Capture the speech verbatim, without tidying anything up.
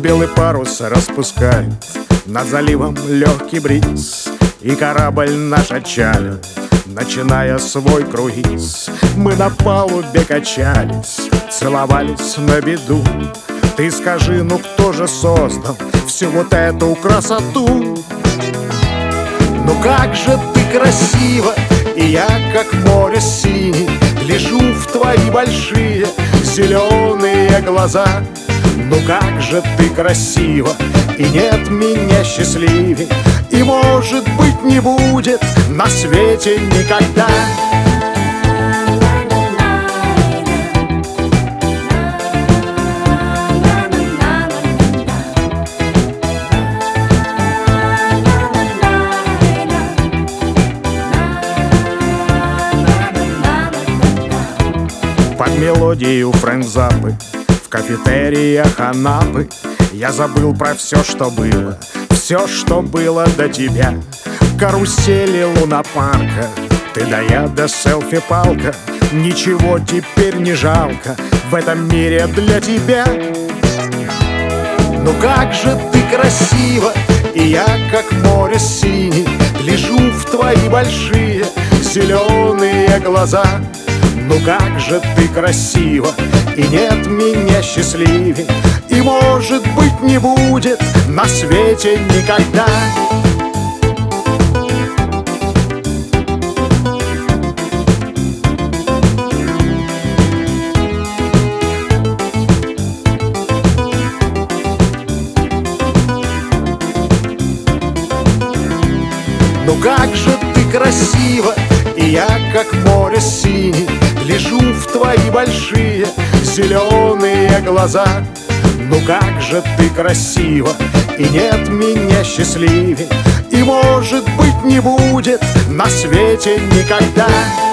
белый парус распускает над заливом легкий бриз, и корабль наш отчалил, начиная свой круиз. Мы на палубе качались, целовались на беду. Ты скажи, ну кто же создал всю вот эту красоту? Ну как же ты красива, и я, как море синий, гляжу в твои большие зеленые глаза. Ну как же ты красива, и нет меня счастливей, и, может быть, не будет на свете никогда. Под мелодию Фрэнк Заппы в кафетериях Анапы я забыл про все, что было, все, что было до тебя. Карусели лунопарка, ты да я да селфи-палка. Ничего теперь не жалко в этом мире для тебя. Ну как же ты красива, и я, как море синий, гляжу в твои большие зеленые глаза. Ну как же ты красива, и нет меня счастливей, и, может быть, не будет на свете никогда. Ну как же ты красива, и я, как море синий, гляжу в твои большие зеленые глаза. Ну как же ты красива, и нет меня счастливей, и, может быть, не будет на свете никогда.